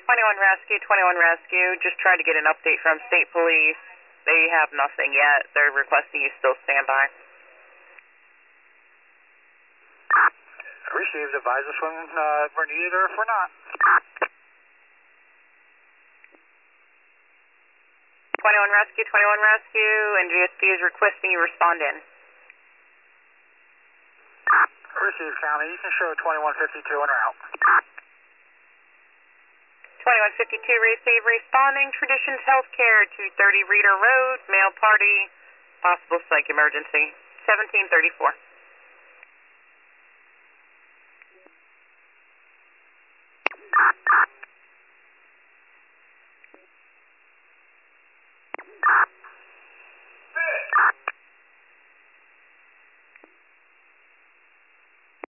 21 Rescue, 21 Rescue. Just tried to get an update from State Police. They have nothing yet. They're requesting you still stand by. Received. Advise us when we're needed or if we're not. 21 Rescue, 21 Rescue. NGSP is requesting you respond in. Received, County. You can show 2152 en route. 2152 receive responding. Traditions Healthcare, 230 Reader Road, male party, possible psych emergency. 1734.